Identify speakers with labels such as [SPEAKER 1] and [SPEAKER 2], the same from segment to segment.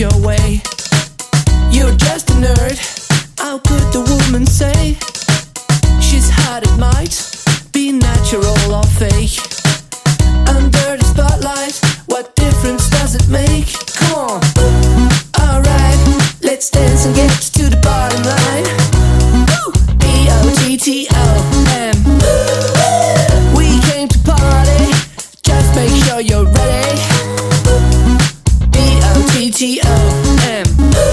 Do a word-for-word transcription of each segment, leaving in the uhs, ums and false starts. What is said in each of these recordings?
[SPEAKER 1] your way. You're just a nerd, how could the woman say? She's hot, it might be natural or fake. Under the spotlight, what difference does it make? Come on. Alright, let's dance and get to the bottom line. B O T T O M. We came to party, just make sure you're ready. B O T T O M.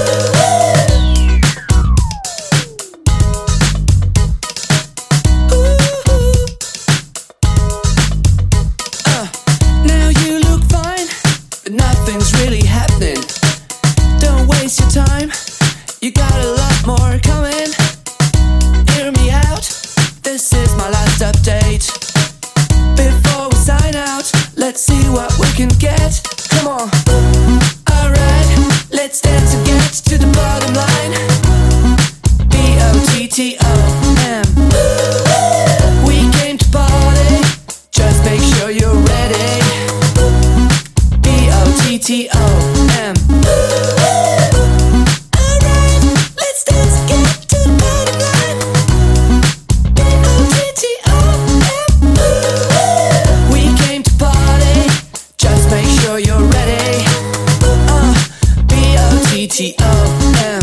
[SPEAKER 1] Uh, now you look fine, but nothing's really happening. Don't waste your time, you got a lot more coming. Hear me out, this is my last update. Before we sign out, let's see what we can get. Come on. Alright, let's dance and get to the bottom line. B O T T O M. We came to party, just make sure you're ready. B O T T O M. Alright, let's dance and get to the bottom line. B O T T O M. We came to party, just make sure you're ready. Uh, B O T T O M.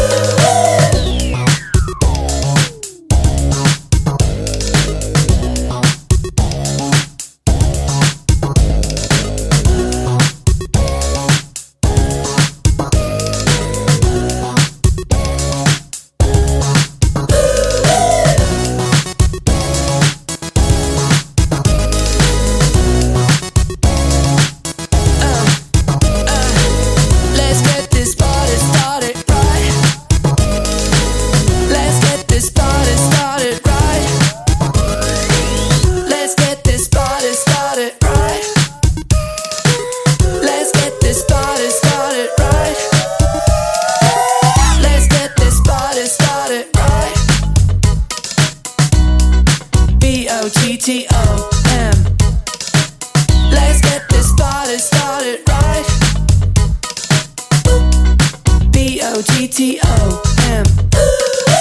[SPEAKER 1] Let's get this party started right. Let's get this party started right. Let's get this party started right. Let's get this party started right. Let's get this party started right. B O T T O M. Let's get this party started right. B O T T O M.